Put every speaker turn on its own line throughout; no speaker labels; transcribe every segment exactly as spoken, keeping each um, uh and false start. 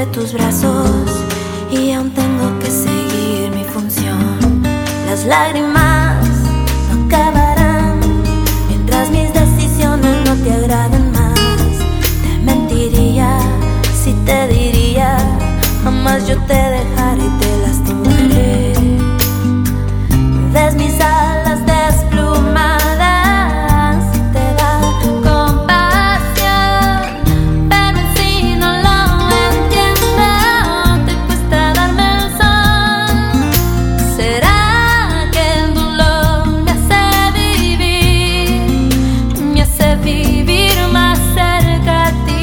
tus brazos y aún tengo que seguir mi función. Las lágrimas no acabarán mientras mis decisiones no te agraden más. Te mentiría si te diría jamás yo te dejaré y te lastimaré. Ves mis alas desplumadas y te da compasión, pero en sí no lo entiendo. Te cuesta darme el sol. ¿Será que el dolor me hace vivir, me hace vivir más cerca a ti?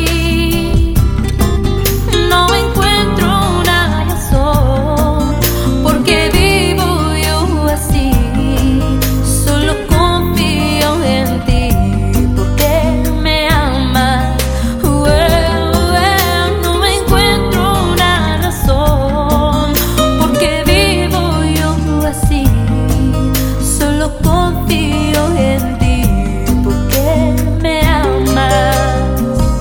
No encuentro una razón porque vivo yo así. Solo confío en ti porque me amas. Uh, uh, no encuentro una razón porque vivo yo así. Solo confío en ti porque me amas.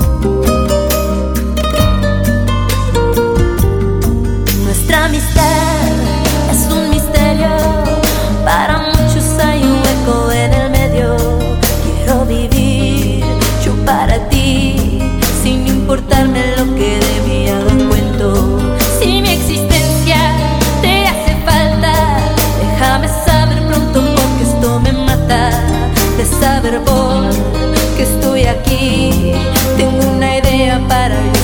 Nuestra amistad es un misterio, para muchos hay un hueco en el medio. Quiero vivir yo para ti, sin importarme lo que de mí hagan cuento. Si mi existencia te hace falta, déjame saber pronto porque esto me mata. De saber por qué estoy aquí, tengo una idea para